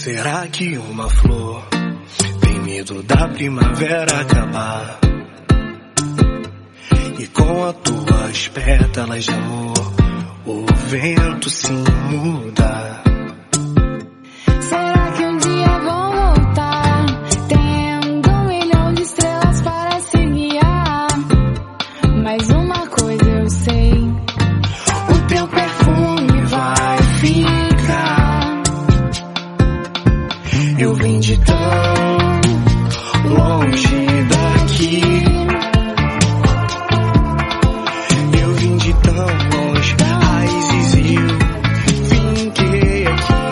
Será que uma flor tem medo da primavera acabar? E com as tuas pétalas de amor o vento se muda. Será que um dia vão voltar, tendo 1 milhão de estrelas para se guiar? Mas uma coisa eu sei, o teu perfume vai ficar. Eu vim de tão longe daqui, eu vim de tão longe, raízes e eu finquei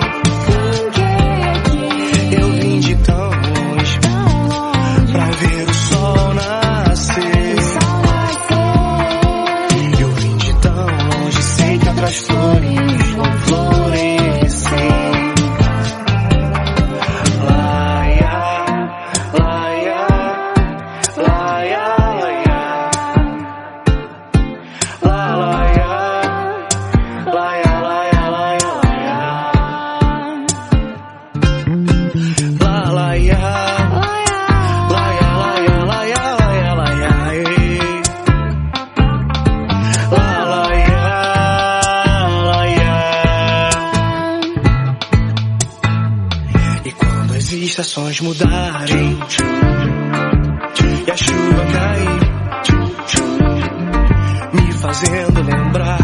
aqui. Eu vim de tão longe pra ver o sol nascer. Eu vim de tão longe, sei que outras flores vão florescer. As estações mudarem e a chuva cair, me fazendo lembrar